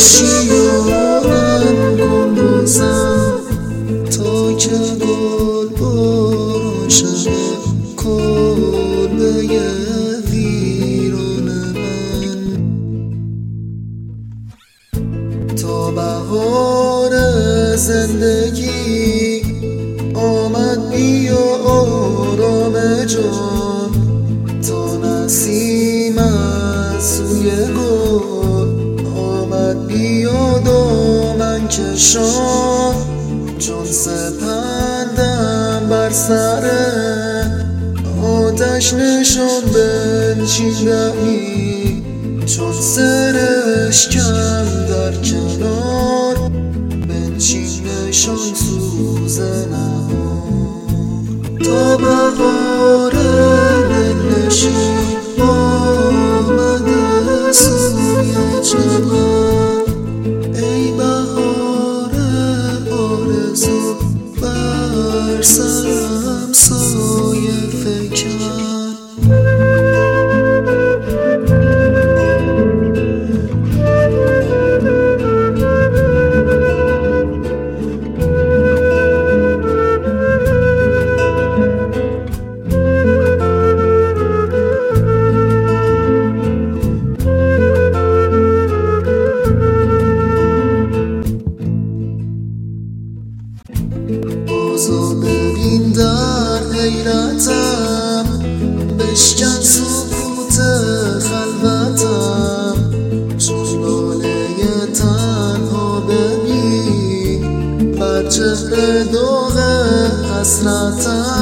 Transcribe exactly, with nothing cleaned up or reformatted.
آشیانم کن بازم تا که گل باران شود کلبه ویران من. تا بهار زندگی آمد بیا آرام جان، تا نسیم از سوی گل آمد بیا دامن کشان. چون سپندم بر سر آتش نشان بنشیندمی، چون سرشکم در کنار بنشین نشان سوز نهان. تا بهار دلنشین آمده سوی چمن، ای بهار آرزو بر سرم سایه فکن. بازو ببین در حیرتم، بشکن سکوت خلوتم، چون لاله تنها ببین بر چهره داغ حسرتم.